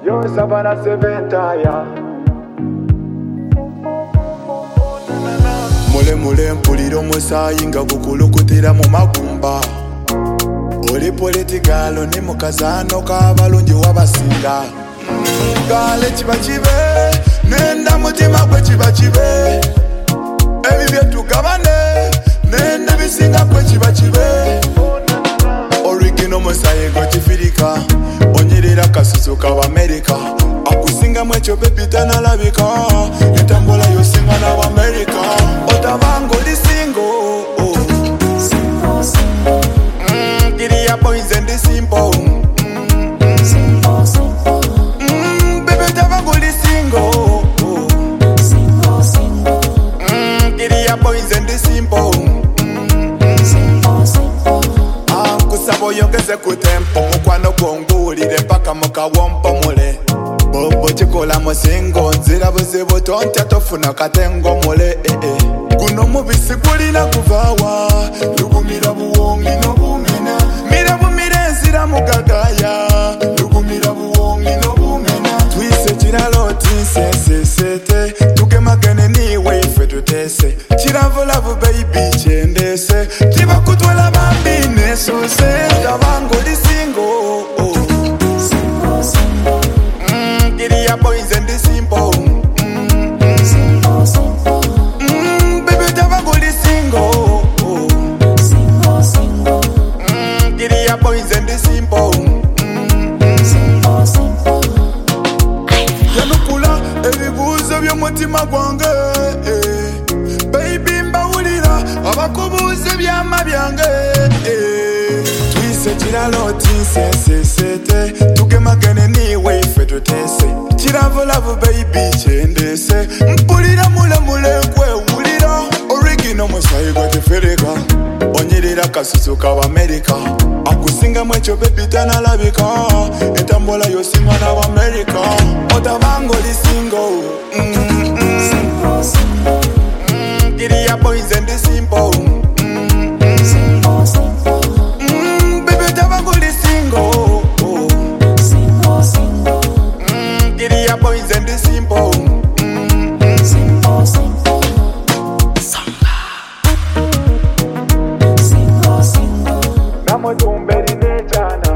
Yo sabana seventaya. Mule mule mpuliro musayi nga gukulukutira mu magumba. Oli politikalo ni mukazano k'abalungi wabasinga. Gale kiba kibe nenda mutima gwe kiba kibe. Ebi byetugabane nenda bisinga gwe kiba kibe. Original musayi gwe kifirika onyerera kasusu k'Amerika. Akusinga mwekyo baby tanalabika. Entambula yosinga n'Amerika. Otabango lisingo Kiria boys and the simple. Baby tabango lisingo Kiria boys and the simple. Kusabo yongeze kutempo mukwano gwongulire mpaka mukawompo mule. Bobo chikola musingo nzira buzibu tontya tofuna katengo mule. Guno mubisi gulina kuvawa lugumira buwongi n'obumena. Mira bumira enzira mugagaya lugumira buwongi n'obumena. Twise kiralo tinsesesete tugemagane niwe ife tutese. Kiravulavu baby kyendese kibakutwala bambi nesose. Tabango lisingo Kiria boys and the simple. Baby tabango lisingo Kiria boys and the simple. Yanukula ebibuzo by'omutima gwange. Baby mbawulira abakubuuza ebyama byange. Twise kiralo tinsesesete tugemagane niwe ife tutese. Kiravulavu baby kyendese mpulira mulemule kwewulira. Original musayi gwe kifirika onyerera kasusu k'Amerika. Akusinga mwekyo baby tanalabika. Entambula yosinga n'Amerika. Otabango lisingo Kiria boys and the simple. Baby tabango lisingo Kiria boys and the simple. Namo tumberi nejana